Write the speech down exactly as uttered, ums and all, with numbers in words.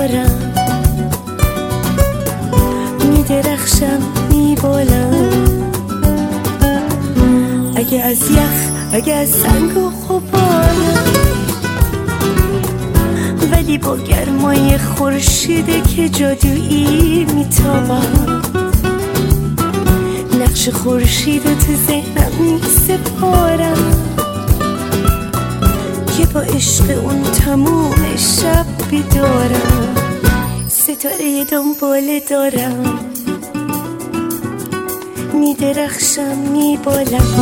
دارم، میدرخشم میبالم. اگه از یخ، اگه از سنگ و غبارم، ولی با گرمای خورشیده که جادویی میتابم. نقش خورشید رو تو ذهنم میسپارم که با عشق اون تموم شب بیدارم. ستاره دنباله دارم، میدرخشم میبالم.